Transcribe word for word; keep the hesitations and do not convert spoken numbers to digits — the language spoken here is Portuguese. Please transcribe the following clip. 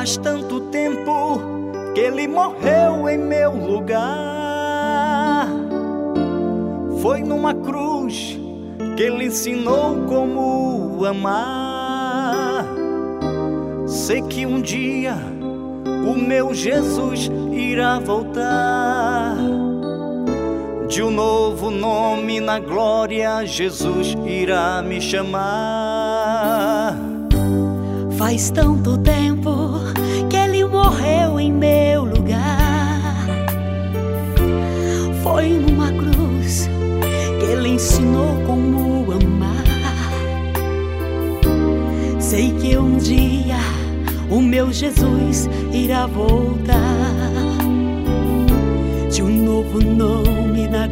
Faz tanto tempo que ele morreu em meu lugar. Foi numa cruz que ele ensinou como amar. Sei que um dia o meu Jesus irá voltar. De um novo nome na glória, Jesus irá me chamar. Faz tanto tempo que ele morreu em meu lugar. Foi numa cruz que ele ensinou como amar. Sei que um dia o meu Jesus irá voltar. De um novo nome na